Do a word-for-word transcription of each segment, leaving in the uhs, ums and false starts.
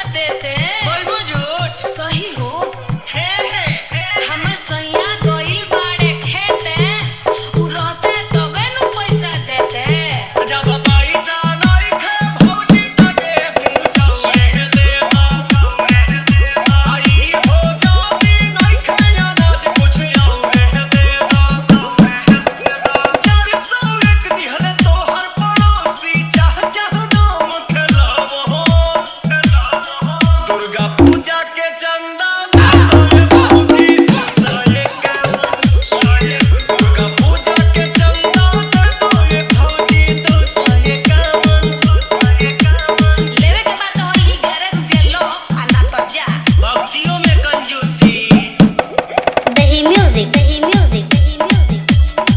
देते बोलबो झूठ सही हो हे हे हमर सैया गइल बाड़े खेते उ रहते तबे नु पैसा देते जब पैसा नहीं खे भौजी तके पूछौरे देता आई हो जाती नहीं खे अनाज कुछ और देता चार सौ एक दिहले तोहर पड़ोसी चाह चाह नाम खेलावो दुर्गा पूजा के चंदा भौजी दो सौ इक्यावन दुर्गा पूजा के चंदा कर दो ये भौजी दो सौ इक्यावन लेवे के बात हो ई घरे रुपया लो आ ना तो जा भक्तियों में कंजूसी दही म्यूजिक दही म्यूजिक दही म्यूजिक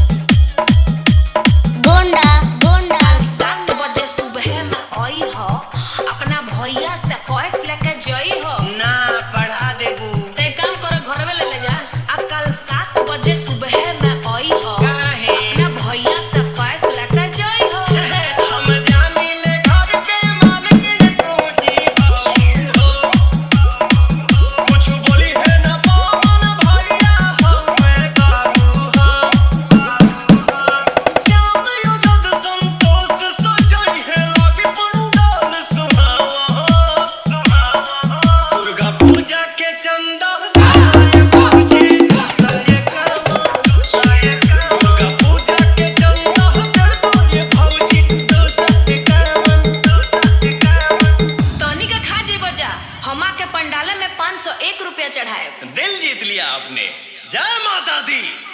गोंडा गोंडा सात बजे सुबह में आई हो अपना भैया से कैश लेके जई हो ना पढ़ा देबू ते काम करे घर में ले ले जा अब कल सात बजे सुबह में आई हो काहे अपना भैया से कैश लेके जई हो हम जानी ले घर के मालिक कोटी हो कुछ बोली है ना पवन भैया हमें काबू हम श्याम युजद संतोष सजई है लागे पंडाल सुहावा दुर्गा पूजा के चंदा भौजी दो सौ इक्यावन दुर्गा पूजा के चंदा कर दो ये भौजी दो सौ इक्यावन तनी के खा जेबो जा हमा के पंडाले में पाँच सौ एक रुपया चढ़ाए दिल जीत लिया आपने जय माता दी।